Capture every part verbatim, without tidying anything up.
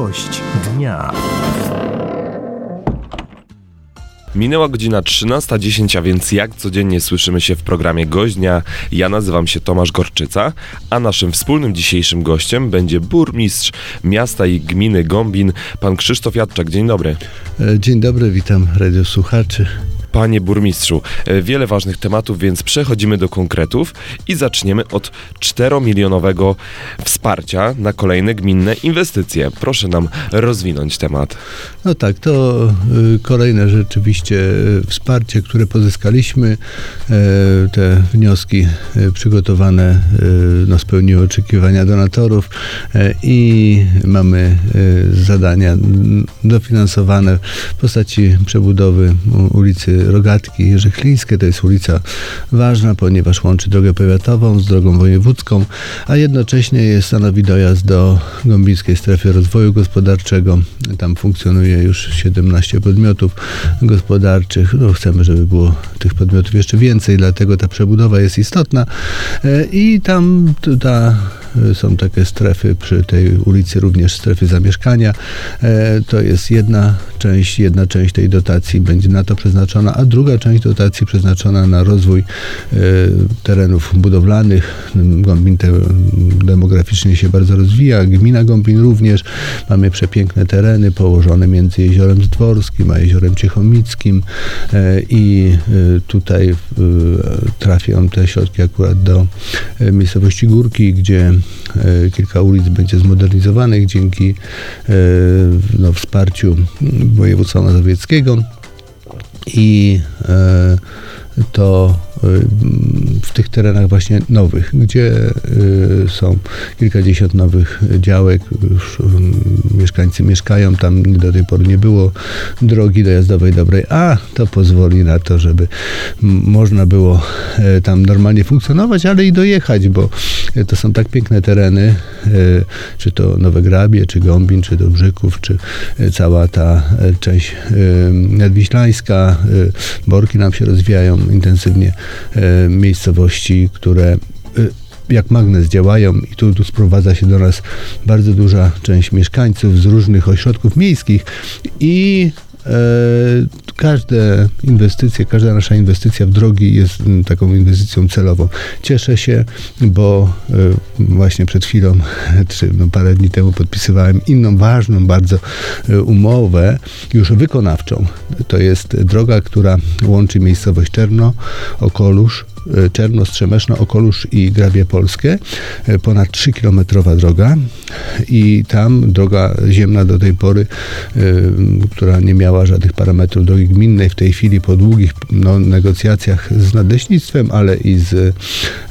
Gość dnia. Minęła godzina trzynasta dziesięć, a więc jak codziennie słyszymy się w programie Gość Dnia. Ja nazywam się Tomasz Gorczyca, a naszym wspólnym dzisiejszym gościem będzie burmistrz miasta i gminy Gombin, pan Krzysztof Jadczak. Dzień dobry. Dzień dobry, witam radiosłuchaczy. Panie burmistrzu, wiele ważnych tematów, więc przechodzimy do konkretów i zaczniemy od czteromilionowego wsparcia na kolejne gminne inwestycje. Proszę nam rozwinąć temat. No tak, to y, kolejne rzeczywiście y, wsparcie, które pozyskaliśmy. Y, te wnioski y, przygotowane y, no, spełniły oczekiwania donatorów y, i mamy y, zadania dofinansowane w postaci przebudowy ulicy Rogatki Rzechlińskie. To jest ulica ważna, ponieważ łączy drogę powiatową z drogą wojewódzką, a jednocześnie jest, stanowi dojazd do Gąbińskiej Strefy Rozwoju Gospodarczego. Tam funkcjonuje już siedemnaście podmiotów gospodarczych. No, chcemy, żeby było tych podmiotów jeszcze więcej, dlatego ta przebudowa jest istotna. I tam ta, są takie strefy przy tej ulicy, również strefy zamieszkania. To jest jedna część, jedna część tej dotacji będzie na to przeznaczona, a druga część dotacji przeznaczona na rozwój terenów budowlanych. Gombin te, demograficznie się bardzo rozwija, gmina Gombin również. Mamy przepiękne tereny położone między Jeziorem Zdworskim a Jeziorem Ciechomickim i tutaj trafią te środki akurat do miejscowości Górki, gdzie kilka ulic będzie zmodernizowanych dzięki no, wsparciu województwa mazowieckiego i to w tych terenach właśnie nowych, gdzie są kilkadziesiąt nowych działek, już mieszkańcy mieszkają, tam do tej pory nie było drogi dojazdowej dobrej, a to pozwoli na to, żeby można było tam normalnie funkcjonować, ale i dojechać, bo to są tak piękne tereny, czy to Nowe Grabie, czy Gombin, czy Dobrzyków, czy cała ta część nadwiślańska, Borki nam się rozwijają intensywnie, miejscowości, które jak magnes działają i tu, tu sprowadza się do nas bardzo duża część mieszkańców z różnych ośrodków miejskich i e, każde inwestycje, każda nasza inwestycja w drogi jest m, taką inwestycją celową. Cieszę się, bo e, właśnie przed chwilą, czy no, parę dni temu podpisywałem inną ważną bardzo e, umowę, już wykonawczą. To jest droga, która łączy miejscowość Czerno, Okolusz, Czerno, Strzemeszno, Okolusz i Grabie Polskie. Ponad trzykilometrowa droga i tam droga ziemna do tej pory, y, która nie miała żadnych parametrów drogi gminnej, w tej chwili po długich no, negocjacjach z nadleśnictwem, ale i z y,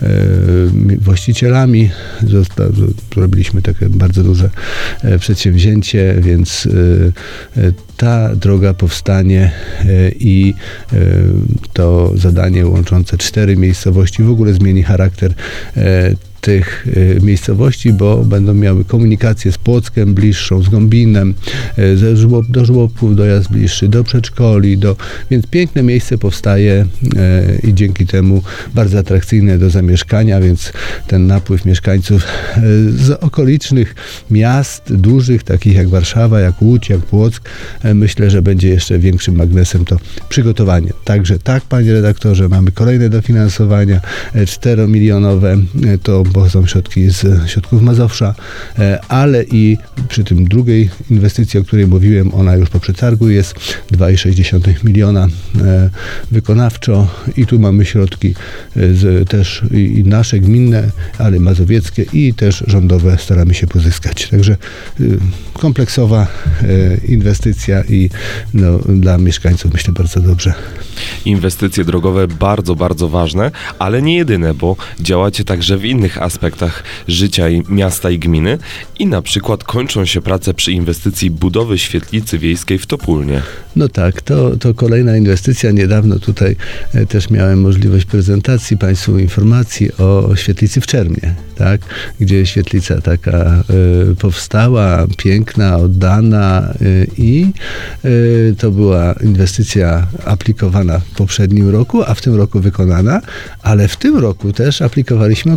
właścicielami zosta, robiliśmy takie bardzo duże y, przedsięwzięcie, więc y, y, ta droga powstanie y, i y, to zadanie łączące cztery miejscowości w ogóle zmieni charakter e, tych e, miejscowości, bo będą miały komunikację z Płockiem bliższą, z Gombinem, e, ze żłob, do żłobków dojazd bliższy, do przedszkoli, do, więc piękne miejsce powstaje e, i dzięki temu bardzo atrakcyjne do zamieszkania, więc ten napływ mieszkańców e, z okolicznych miast dużych, takich jak Warszawa, jak Łódź, jak Płock, e, myślę, że będzie jeszcze większym magnesem to przygotowanie. Także tak, panie redaktorze, mamy kolejne dofinansowania czteromilionowe, to pochodzą środki z środków Mazowsza, ale i przy tym drugiej inwestycji, o której mówiłem, ona już po przetargu jest dwa i sześć miliona wykonawczo i tu mamy środki z, też i nasze gminne, ale mazowieckie i też rządowe staramy się pozyskać. Także kompleksowa inwestycja i no, dla mieszkańców myślę bardzo dobrze. Inwestycje drogowe bardzo, bardzo ważne, ale nie jedyne, bo działacie także w innych aspektach życia i miasta i gminy i na przykład kończą się prace przy inwestycji budowy świetlicy wiejskiej w Topólnie. No tak, to, to kolejna inwestycja. Niedawno tutaj e, też miałem możliwość prezentacji Państwu informacji o świetlicy w Czermie, tak? Gdzie świetlica taka e, powstała, piękna, oddana e, i e, to była inwestycja aplikowana w poprzednim roku, a w tym roku wykonana, ale w tym roku też aplikowaliśmy o kolejną świetlicę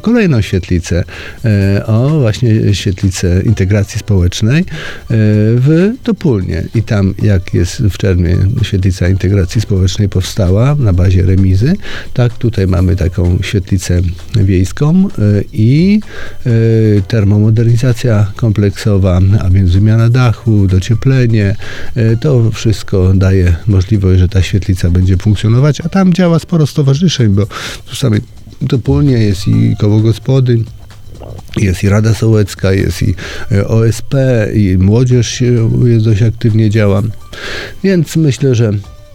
świetlicę, o właśnie świetlicę integracji społecznej w Topólnie. I tam, jak jest w Czermie świetlica integracji społecznej powstała na bazie remizy, tak tutaj mamy taką świetlicę wiejską i termomodernizacja kompleksowa, a więc wymiana dachu, docieplenie, to wszystko daje możliwość, że ta świetlica będzie funkcjonować, a tam działa sporo stowarzyszeń, bo w samej Topólnie jest i koło gospodyń, jest i Rada Sołecka, jest i O S P, i młodzież jest dość aktywnie działa, więc myślę, że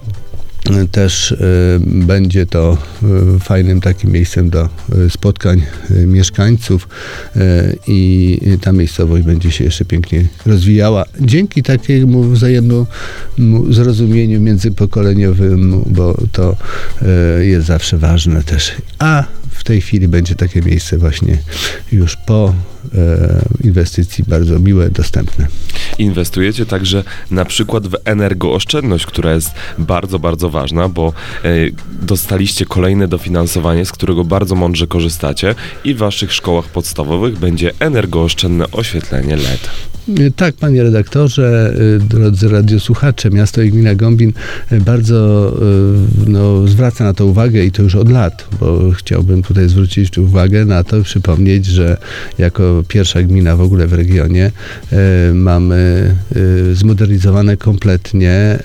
też y, będzie to y, fajnym takim miejscem do y, spotkań y, mieszkańców y, i ta miejscowość będzie się jeszcze pięknie rozwijała dzięki takiemu wzajemnemu zrozumieniu międzypokoleniowemu, bo to y, jest zawsze ważne też. A w tej chwili będzie takie miejsce właśnie już po e, inwestycji bardzo miłe, dostępne. Inwestujecie także na przykład w energooszczędność, która jest bardzo, bardzo ważna, bo e, dostaliście kolejne dofinansowanie, z którego bardzo mądrze korzystacie i w waszych szkołach podstawowych będzie energooszczędne oświetlenie L E D. Tak, panie redaktorze, drodzy radiosłuchacze, miasto i gmina Gombin bardzo no, zwraca na to uwagę i to już od lat, bo chciałbym tutaj zwrócić uwagę na to, przypomnieć, że jako pierwsza gmina w ogóle w regionie e, mamy e, zmodernizowane kompletnie e,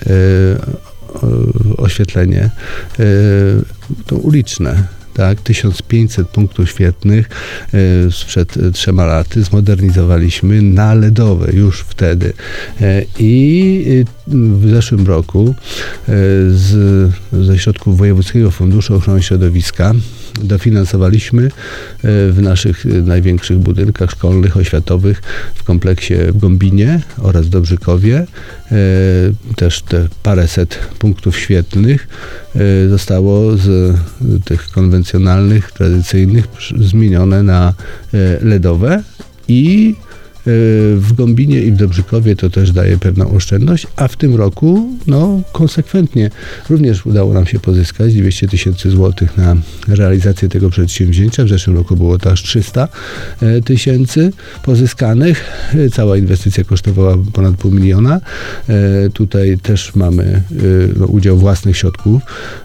oświetlenie e, to uliczne. Tak, tysiąc pięćset punktów świetnych e, sprzed trzema laty zmodernizowaliśmy na L E D owe już wtedy. E, I w zeszłym roku e, z, ze środków Wojewódzkiego Funduszu Ochrony Środowiska dofinansowaliśmy e, w naszych największych budynkach szkolnych, oświatowych w kompleksie w Gombinie oraz w Dobrzykowie e, też te paręset punktów świetnych e, zostało z tych konwencjonalnych, tradycyjnych zmienione na L E D owe i w Gombinie i w Dobrzykowie to też daje pewną oszczędność, a w tym roku no konsekwentnie również udało nam się pozyskać dwieście tysięcy złotych na realizację tego przedsięwzięcia. W zeszłym roku było to aż trzysta tysięcy pozyskanych. Cała inwestycja kosztowała ponad pół miliona. Tutaj też mamy no, udział własnych środków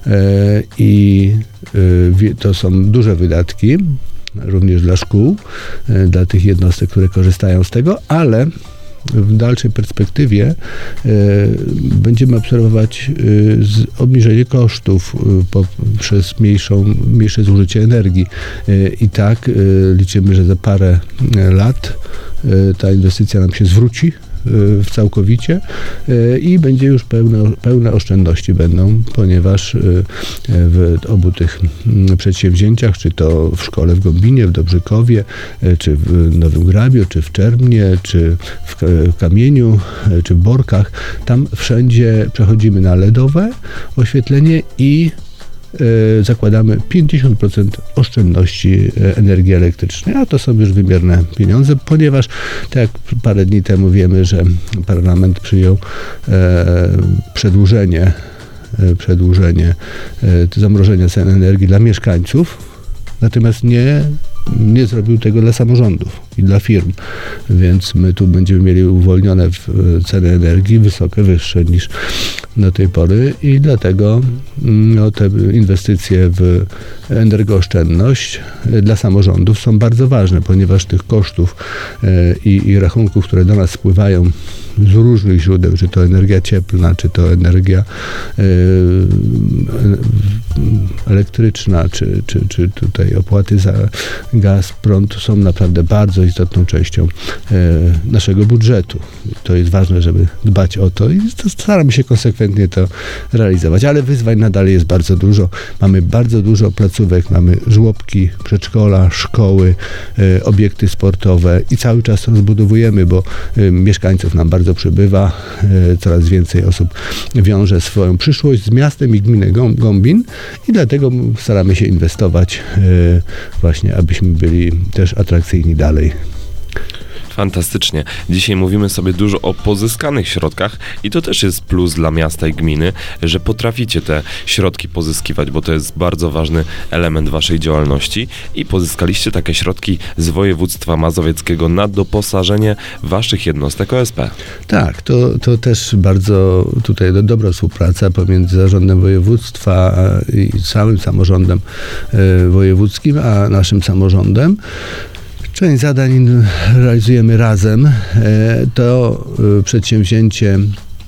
i to są duże wydatki, również dla szkół, dla tych jednostek, które korzystają z tego, ale w dalszej perspektywie e, będziemy obserwować e, z, obniżenie kosztów e, poprzez mniejszą, mniejsze zużycie energii. E, I tak e, liczymy, że za parę lat e, ta inwestycja nam się zwróci w całkowicie i będzie już pełne, pełne oszczędności będą, ponieważ w obu tych przedsięwzięciach, czy to w szkole w Gombinie, w Dobrzykowie, czy w Nowym Grabiu, czy w Czermnie, czy w Kamieniu, czy w Borkach, tam wszędzie przechodzimy na L E D owe oświetlenie i zakładamy pięćdziesiąt procent oszczędności energii elektrycznej, a to są już wymierne pieniądze, ponieważ tak jak parę dni temu wiemy, że parlament przyjął e, przedłużenie, e, przedłużenie e, zamrożenia cen energii dla mieszkańców, natomiast nie nie zrobił tego dla samorządów i dla firm, więc my tu będziemy mieli uwolnione ceny energii wysokie, wyższe niż do tej pory i dlatego no, te inwestycje w energooszczędność dla samorządów są bardzo ważne, ponieważ tych kosztów i, i rachunków, które do nas spływają z różnych źródeł, czy to energia cieplna, czy to energia y, elektryczna, czy, czy, czy tutaj opłaty za gaz, prąd są naprawdę bardzo istotną częścią y, naszego budżetu. To jest ważne, żeby dbać o to i staramy się konsekwentnie to realizować, ale wyzwań nadal jest bardzo dużo. Mamy bardzo dużo placówek, mamy żłobki, przedszkola, szkoły, y, obiekty sportowe i cały czas rozbudowujemy, bo y, mieszkańców nam bardzo przybywa, coraz więcej osób wiąże swoją przyszłość z miastem i gminą Gombin i dlatego staramy się inwestować właśnie, abyśmy byli też atrakcyjni dalej. Fantastycznie. Dzisiaj mówimy sobie dużo o pozyskanych środkach i to też jest plus dla miasta i gminy, że potraficie te środki pozyskiwać, bo to jest bardzo ważny element waszej działalności i pozyskaliście takie środki z województwa mazowieckiego na doposażenie waszych jednostek O S P. Tak, to, to też bardzo tutaj do, dobra współpraca pomiędzy zarządem województwa i całym samorządem e, wojewódzkim, a naszym samorządem. Część zadań realizujemy razem. To przedsięwzięcie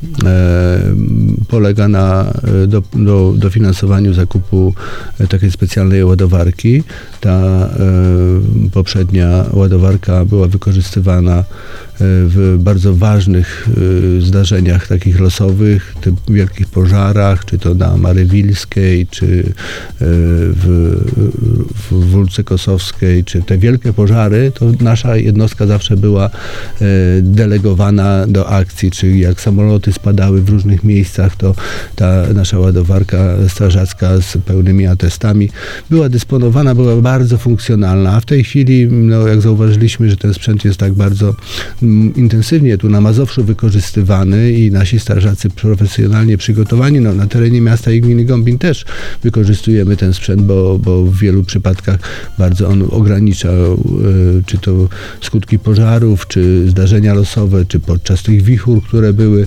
polega na do, do, dofinansowaniu zakupu takiej specjalnej ładowarki. Ta poprzednia ładowarka była wykorzystywana w bardzo ważnych zdarzeniach takich losowych, typ wielkich pożarach, czy to na Marywilskiej, czy w, w Wólce Kosowskiej, czy te wielkie pożary, to nasza jednostka zawsze była delegowana do akcji, czyli jak samoloty spadały w różnych miejscach, to ta nasza ładowarka strażacka z pełnymi atestami była dysponowana, była bardzo funkcjonalna, a w tej chwili, no, jak zauważyliśmy, że ten sprzęt jest tak bardzo intensywnie tu na Mazowszu wykorzystywany i nasi strażacy profesjonalnie przygotowani, no na terenie miasta i gminy Gombin też wykorzystujemy ten sprzęt, bo, bo w wielu przypadkach bardzo on ogranicza czy to skutki pożarów, czy zdarzenia losowe, czy podczas tych wichur, które były,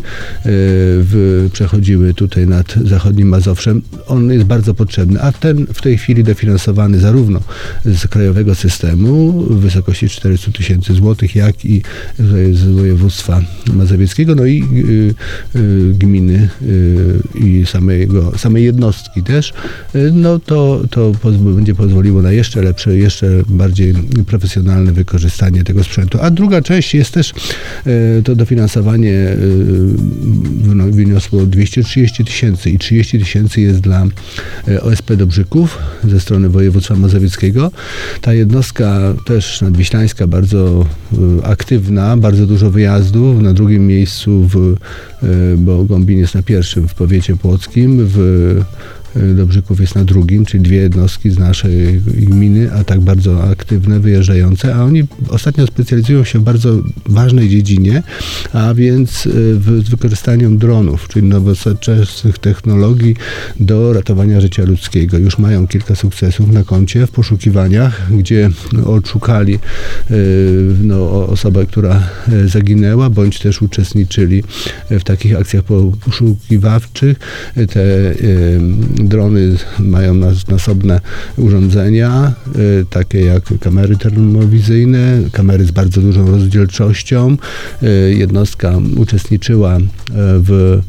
w, przechodziły tutaj nad zachodnim Mazowszem. On jest bardzo potrzebny, a ten w tej chwili dofinansowany zarówno z krajowego systemu w wysokości czterysta tysięcy złotych, jak i z województwa mazowieckiego, no i y, y, gminy y, i samego, samej jednostki też, y, no to, to pozw- będzie pozwoliło na jeszcze lepsze, jeszcze bardziej profesjonalne wykorzystanie tego sprzętu. A druga część jest też y, to dofinansowanie y, no, wyniosło dwieście trzydzieści tysięcy i trzydzieści tysięcy jest dla y, O S P Dobrzyków ze strony województwa mazowieckiego. Ta jednostka też nadwiślańska, bardzo y, aktywna, bardzo dużo wyjazdów. Na drugim miejscu, w, bo Gombin jest na pierwszym w powiecie płockim, w Dobrzyków jest na drugim, czyli dwie jednostki z naszej gminy, a tak bardzo aktywne, wyjeżdżające, a oni ostatnio specjalizują się w bardzo ważnej dziedzinie, a więc w, z wykorzystaniem dronów, czyli nowoczesnych technologii do ratowania życia ludzkiego. Już mają kilka sukcesów na koncie w poszukiwaniach, gdzie odszukali no, osobę, która zaginęła, bądź też uczestniczyli w takich akcjach poszukiwawczych. Te drony mają nasobne urządzenia, y, takie jak kamery termowizyjne, kamery z bardzo dużą rozdzielczością. Y, jednostka uczestniczyła y, w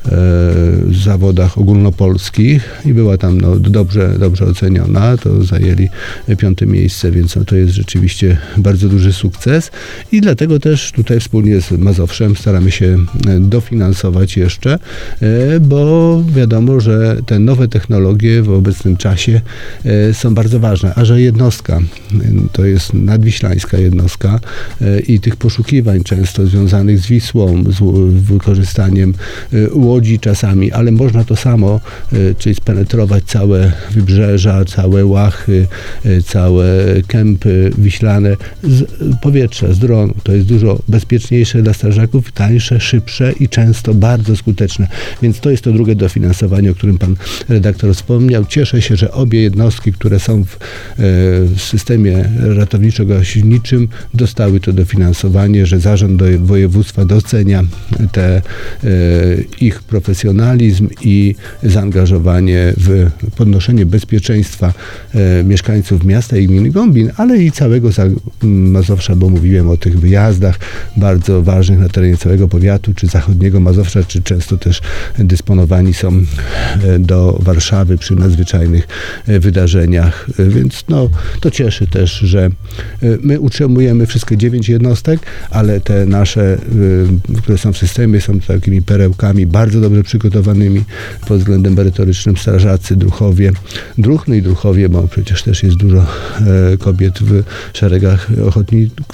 w zawodach ogólnopolskich i była tam no, dobrze, dobrze oceniona, to zajęli piąte miejsce, więc no, to jest rzeczywiście bardzo duży sukces i dlatego też tutaj wspólnie z Mazowszem staramy się dofinansować jeszcze, bo wiadomo, że te nowe technologie w obecnym czasie są bardzo ważne, a że jednostka to jest nadwiślańska jednostka i tych poszukiwań często związanych z Wisłą, z wykorzystaniem łodzi czasami, ale można to samo, czyli spenetrować całe wybrzeża, całe łachy, całe kępy wiślane z powietrza, z dronu. To jest dużo bezpieczniejsze dla strażaków, tańsze, szybsze i często bardzo skuteczne. Więc to jest to drugie dofinansowanie, o którym pan redaktor wspomniał. Cieszę się, że obie jednostki, które są w, w systemie ratowniczo-gaśniczym, dostały to dofinansowanie, że zarząd województwa docenia te ich profesjonalizm i zaangażowanie w podnoszenie bezpieczeństwa e, mieszkańców miasta i gminy Gombin, ale i całego Mazowsza, bo mówiłem o tych wyjazdach bardzo ważnych na terenie całego powiatu, czy zachodniego Mazowsza, czy często też dysponowani są e, do Warszawy przy nadzwyczajnych e, wydarzeniach, e, więc no, to cieszy też, że e, my utrzymujemy wszystkie dziewięć jednostek, ale te nasze, e, które są w systemie, są takimi perełkami bardzo dobrze przygotowanymi pod względem merytorycznym, strażacy, druhowie, druhny i druhowie, bo przecież też jest dużo e, kobiet w szeregach ochotników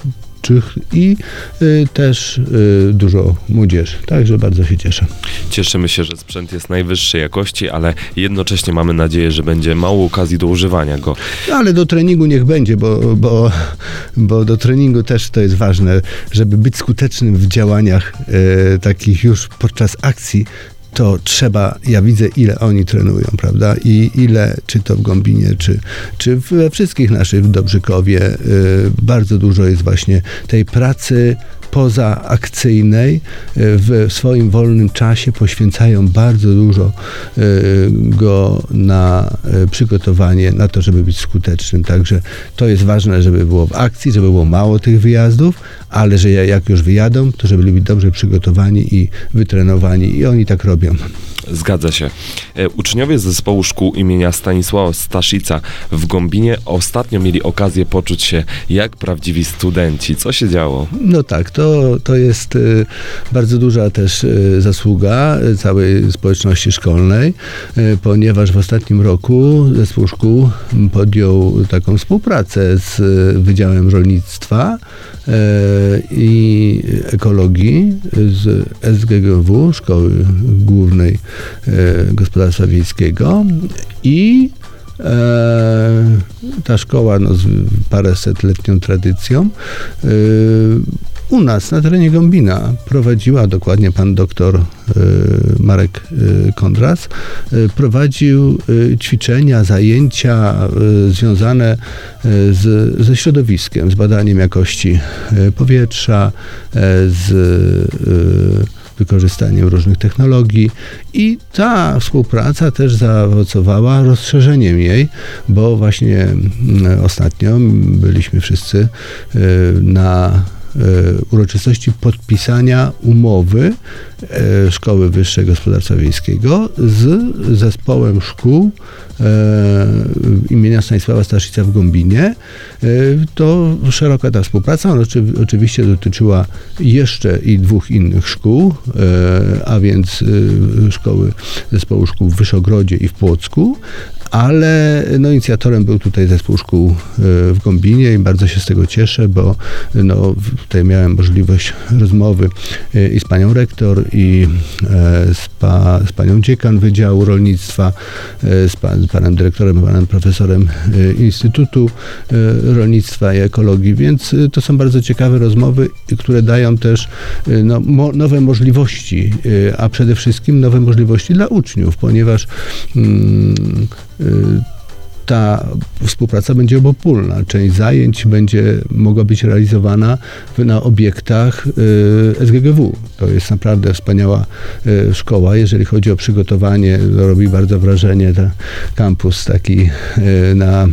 twórczych i y, też y, dużo młodzieży. Także bardzo się cieszę. Cieszymy się, że sprzęt jest najwyższej jakości, ale jednocześnie mamy nadzieję, że będzie mało okazji do używania go. No, ale do treningu niech będzie, bo, bo, bo do treningu też to jest ważne, żeby być skutecznym w działaniach y, takich już podczas akcji. To trzeba, ja widzę, ile oni trenują, prawda? I ile, czy to w Gąbinie, czy, czy we wszystkich naszych w Dobrzykowie, y, bardzo dużo jest właśnie tej pracy pozaakcyjnej. W swoim wolnym czasie poświęcają bardzo dużo y, go na y, przygotowanie, na to, żeby być skutecznym. Także to jest ważne, żeby było w akcji, żeby było mało tych wyjazdów, ale że jak już wyjadą, to żeby byli dobrze przygotowani i wytrenowani i oni tak robią. Zgadza się. E, uczniowie z zespołu szkół imienia Stanisława Staszica w Gąbinie ostatnio mieli okazję poczuć się jak prawdziwi studenci. Co się działo? No tak, to, to jest y, bardzo duża też y, zasługa całej społeczności szkolnej, y, ponieważ w ostatnim roku zespół szkół podjął taką współpracę z y, Wydziałem Rolnictwa y, i Ekologii z S G G W, Szkoły Głównej Gospodarstwa Wiejskiego i e, ta szkoła no, z paręsetletnią tradycją e, u nas na terenie Gąbina prowadziła, dokładnie pan doktor e, Marek e, Kondras, e, prowadził e, ćwiczenia, zajęcia e, związane e, z, ze środowiskiem, z badaniem jakości e, powietrza, e, z e, wykorzystaniem różnych technologii i ta współpraca też zaowocowała rozszerzeniem jej, bo właśnie ostatnio byliśmy wszyscy na uroczystości podpisania umowy Szkoły Wyższej Gospodarstwa Wiejskiego z zespołem szkół imienia Stanisława Staszica w Gąbinie. To szeroka ta współpraca, ona oczywiście dotyczyła jeszcze i dwóch innych szkół, a więc szkoły, zespołu szkół w Wyszogrodzie i w Płocku, ale no, inicjatorem był tutaj zespół szkół w Gąbinie i bardzo się z tego cieszę, bo no, tutaj miałem możliwość rozmowy i z panią rektor, i z, pa, z panią dziekan Wydziału Rolnictwa, z, pan, z panem dyrektorem, panem profesorem Instytutu Rolnictwa i Ekologii, więc to są bardzo ciekawe rozmowy, które dają też no, mo, nowe możliwości, a przede wszystkim nowe możliwości dla uczniów, ponieważ mm, ta współpraca będzie obopólna. Część zajęć będzie mogła być realizowana na obiektach S G G W. To jest naprawdę wspaniała szkoła, jeżeli chodzi o przygotowanie. Robi bardzo wrażenie ten kampus taki na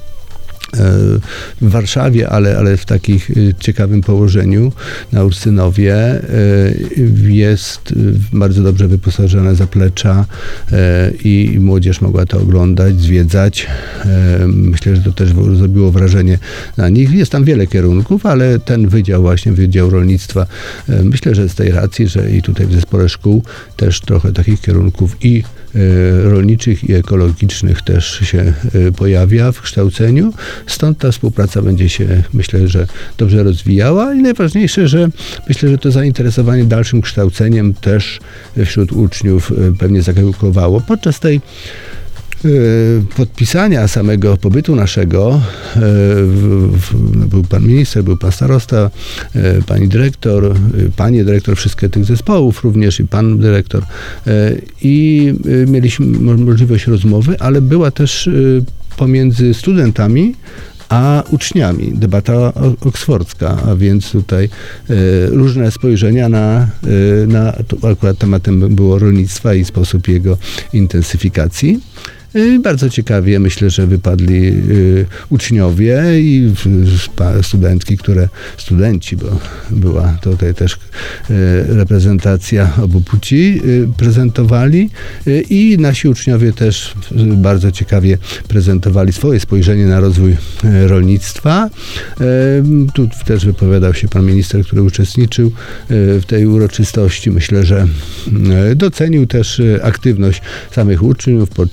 w Warszawie, ale, ale w takich ciekawym położeniu na Ursynowie jest bardzo dobrze wyposażone zaplecza i młodzież mogła to oglądać, zwiedzać. Myślę, że to też zrobiło wrażenie na nich. Jest tam wiele kierunków, ale ten wydział właśnie, Wydział Rolnictwa, myślę, że z tej racji, że i tutaj w zespole szkół też trochę takich kierunków i rolniczych i ekologicznych też się pojawia w kształceniu. Stąd ta współpraca będzie się, myślę, że dobrze rozwijała i najważniejsze, że myślę, że to zainteresowanie dalszym kształceniem też wśród uczniów pewnie zakiełkowało. Podczas tej podpisania samego pobytu naszego był pan minister, był pan starosta, pani dyrektor, panie dyrektor wszystkich tych zespołów, również i pan dyrektor, i mieliśmy możliwość rozmowy, ale była też pomiędzy studentami a uczniami debata oksfordzka, a więc tutaj różne spojrzenia na, na to akurat tematem było rolnictwa i sposób jego intensyfikacji. Bardzo ciekawie, myślę, że wypadli y, uczniowie i y, studentki, które, studenci, bo była tutaj też y, reprezentacja obu płci, y, prezentowali y, i nasi uczniowie też y, bardzo ciekawie prezentowali swoje spojrzenie na rozwój y, rolnictwa. Y, tu też wypowiadał się pan minister, który uczestniczył y, w tej uroczystości. Myślę, że y, docenił też y, aktywność samych uczniów podczas tego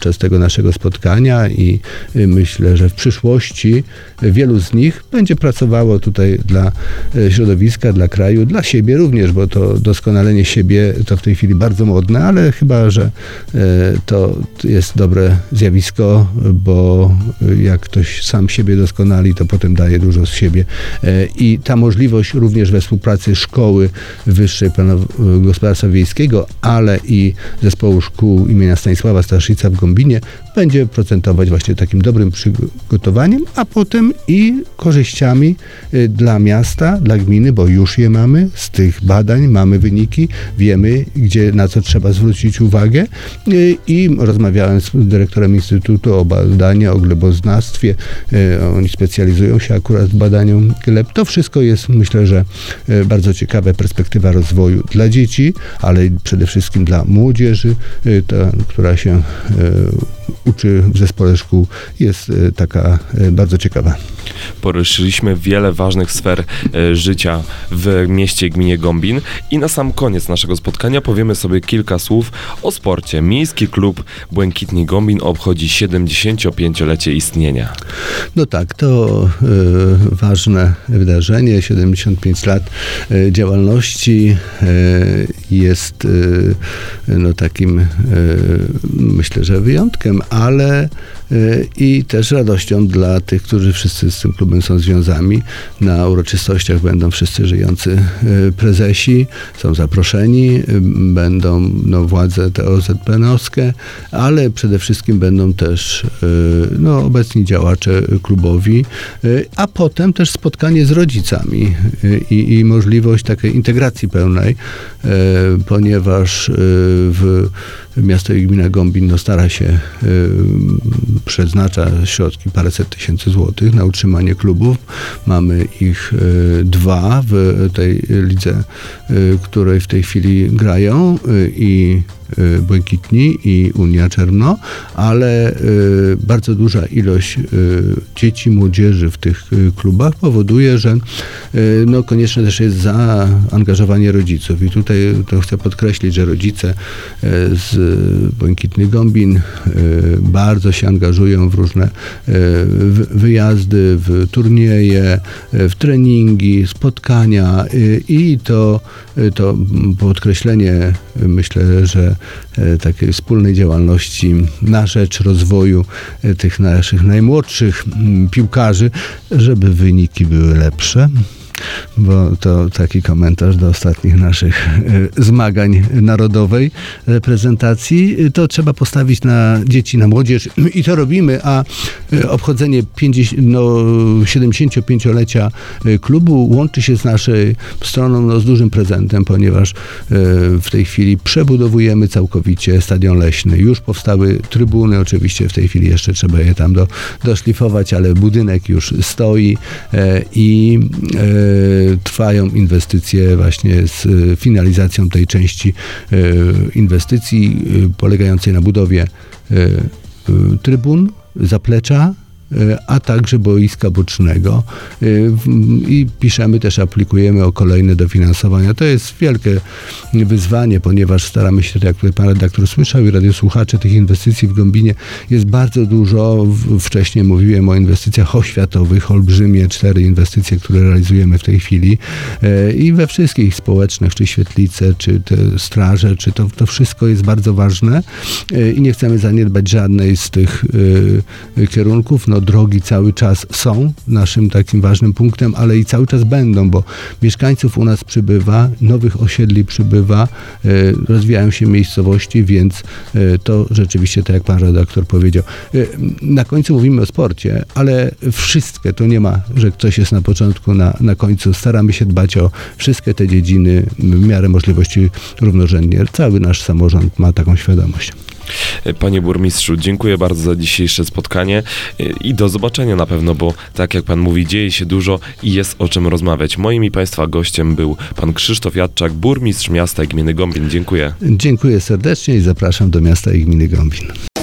naszego spotkania i myślę, że w przyszłości wielu z nich będzie pracowało tutaj dla środowiska, dla kraju, dla siebie również, bo to doskonalenie siebie to w tej chwili bardzo modne, ale chyba, że to jest dobre zjawisko, bo jak ktoś sam siebie doskonali, to potem daje dużo z siebie. I ta możliwość również we współpracy szkoły wyższej gospodarstwa wiejskiego, ale i zespołu szkół imienia Stanisława Staszica w Gombinie będzie procentować właśnie takim dobrym przygotowaniem, a potem i korzyściami dla miasta, dla gminy, bo już je mamy, z tych badań mamy wyniki, wiemy, gdzie, na co trzeba zwrócić uwagę i rozmawiałem z dyrektorem Instytutu o badaniu, o gleboznawstwie, oni specjalizują się akurat w badaniu gleb. To wszystko jest, myślę, że bardzo ciekawa perspektywa rozwoju dla dzieci, ale przede wszystkim dla młodzieży, ta, która się uczy w zespole szkół, jest taka bardzo ciekawa. Poruszyliśmy wiele ważnych sfer e, życia w mieście i gminie Gombin i na sam koniec naszego spotkania powiemy sobie kilka słów o sporcie. Miejski Klub Błękitni Gombin obchodzi siedemdziesięciopięciolecie istnienia. No tak, to e, ważne wydarzenie, siedemdziesiąt pięć lat e, działalności e, jest e, no takim e, myślę, że wyjątkiem, ale e, i też radością dla tych, którzy wszyscy z tym klubem są związani. Na uroczystościach będą wszyscy żyjący prezesi, są zaproszeni, będą no, władze te O Z P N-owskie, ale przede wszystkim będą też no, obecni działacze klubowi, a potem też spotkanie z rodzicami i, i możliwość takiej integracji pełnej, ponieważ w miasto i gmina Gombin no, stara się, przeznacza środki, paręset tysięcy złotych na utrzymanie klubów. Mamy ich y, dwa w tej lidze, y, której w tej chwili grają y, i y, Błękitni i Unia Czerno, ale y, bardzo duża ilość y, dzieci, młodzieży w tych y, klubach powoduje, że y, no, konieczne też jest zaangażowanie rodziców. I tutaj to chcę podkreślić, że rodzice y, z Błękitny Gombin y, bardzo się angażują w różne y, w, wyjazdy, w turnieje, w treningi, spotkania y, i to, y, to podkreślenie, y, myślę, że y, takiej wspólnej działalności na rzecz rozwoju y, tych naszych najmłodszych y, piłkarzy, żeby wyniki były lepsze. Bo to taki komentarz do ostatnich naszych y, zmagań narodowej reprezentacji. To trzeba postawić na dzieci, na młodzież i to robimy, a y, obchodzenie pięćdziesiąt, no, siedemdziesięciopięciolecia y, klubu łączy się z naszą stroną no, z dużym prezentem, ponieważ y, w tej chwili przebudowujemy całkowicie Stadion Leśny. Już powstały trybuny, oczywiście w tej chwili jeszcze trzeba je tam do, doszlifować, ale budynek już stoi y, i y, trwają inwestycje właśnie z finalizacją tej części inwestycji polegającej na budowie trybun, zaplecza, a także boiska bocznego i piszemy też, aplikujemy o kolejne dofinansowania. To jest wielkie wyzwanie, ponieważ staramy się, tak jak tutaj pan redaktor słyszał i radiosłuchacze, tych inwestycji w Gombinie jest bardzo dużo. Wcześniej mówiłem o inwestycjach oświatowych, olbrzymie cztery inwestycje, które realizujemy w tej chwili i we wszystkich społecznych, czy świetlice, czy te straże, czy to, to wszystko jest bardzo ważne i nie chcemy zaniedbać żadnej z tych kierunków. No, drogi cały czas są naszym takim ważnym punktem, ale i cały czas będą, bo mieszkańców u nas przybywa, nowych osiedli przybywa, e, rozwijają się miejscowości, więc e, to rzeczywiście, tak jak pan redaktor powiedział. E, na końcu mówimy o sporcie, ale wszystkie, to nie ma, że ktoś jest na początku, na, na końcu. Staramy się dbać o wszystkie te dziedziny w miarę możliwości równorzędnie. Cały nasz samorząd ma taką świadomość. Panie burmistrzu, dziękuję bardzo za dzisiejsze spotkanie i do zobaczenia na pewno, bo tak jak pan mówi, dzieje się dużo i jest o czym rozmawiać. Moim i państwa gościem był pan Krzysztof Jadczak, burmistrz miasta i gminy Gombin. Dziękuję. Dziękuję serdecznie i zapraszam do miasta i gminy Gombin.